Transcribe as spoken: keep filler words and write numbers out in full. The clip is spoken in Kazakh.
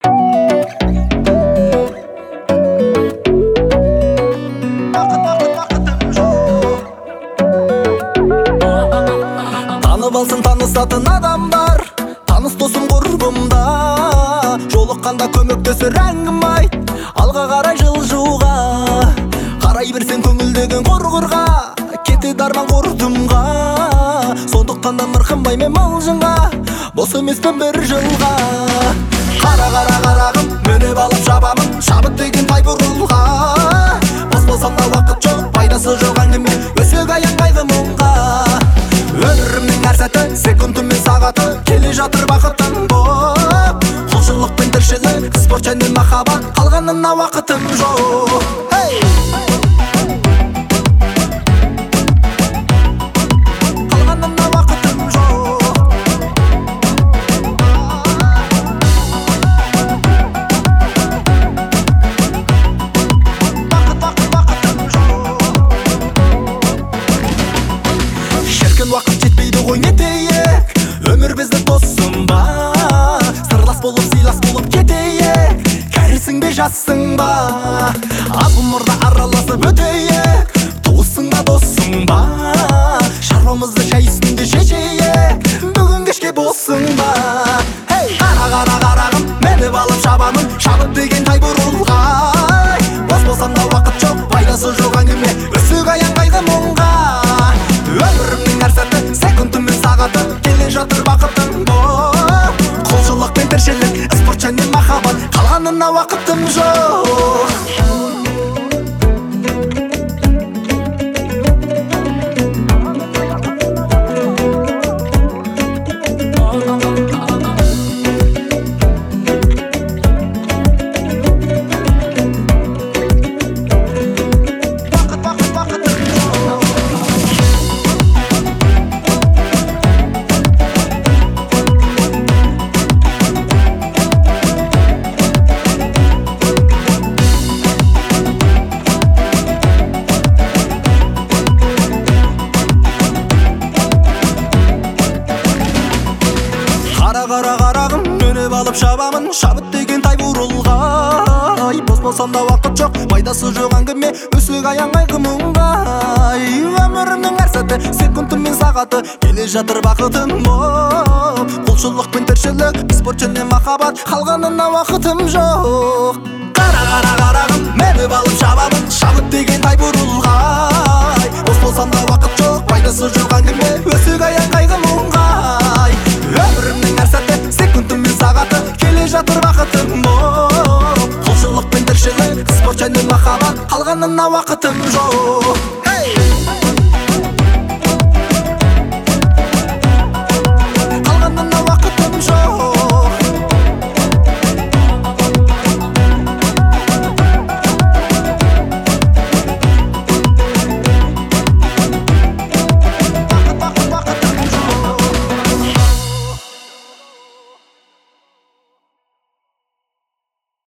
Танып алсын танысатын адам бар, таныс досым құрбымда. Жолыққанда көмектесер әңгім айт, алға қарай жылжуға. Қарай берсең көңілдеген құрғырға, кетеді арман құрдымға. Сондықтан да мырқынбай мен малжыңға, бос емеспін бір жылға. Қара қара қарағым, мініп алып шабамын, шабыт деген тай бұрылға. Бос болсам да уақыт жоқ, пайдасы жоқ әңгіме, өсек аянбайды мұңға. Өмірімнің әр сәті, секунды мен сағаты, келе жатыр бақытым боп. Құлшылық пен тіршілік, спорт және махаббат, қалғанына уақытым жоқ. Қалғанына уақытым жоқ. Бақыт, бақыт, бақытым жоқ. Шіркін уақыт жетпейді ғой, не дейік, өмір бізді досым ба. Сырлас болып, сыйлас болып кетейік, кәрісің бе жассың ба. Аз ғұмырда араласып өтейік, туысың ба досың ба. Шаруамызды шай үстінде шешейік, бүгін кешке боссың ба. Қара қара қарағым, мініп алып шабамын, шабыт деген тай бұрылғай. Бос болсам да уақыт жоқ, пайдасы жоқ әңгіме, өсек аянбайды мұңға. Өмірімнің әр сәті, секунды мен сағаты, келе жатыр бақытым боп. Құлшылық пен тіршілік, спорт және махаббат, қалғанына уақытым жоқ. Қара қара қарағым, мініп алып шабамын, шабыт деген тай бұрылғай. Бос болсам да уақыт жоқ, пайдасы жоқ әңгіме, өсек аянбайды мұңға. Өмірімнің әр сәті, секунды мен сағаты, келе жатыр бақытым боп. Құлшылық пен тіршілік, спорт және махаббат, қалғанына уақытым жоқ. Қара қара қарағым, мініп алып шабамын, шабыт деген тай бұрылғай. Бос болсам да уақыт жоқ, пайдасы жоқ әңгіме, өсек аянбайды мұңға. Өмірімнің әр сәті, секунды мен сағаты, келе жатыр бақытым боп. Құлшылық пен тіршілік, спорт және махаббат, қалғанына уақытым жоқ.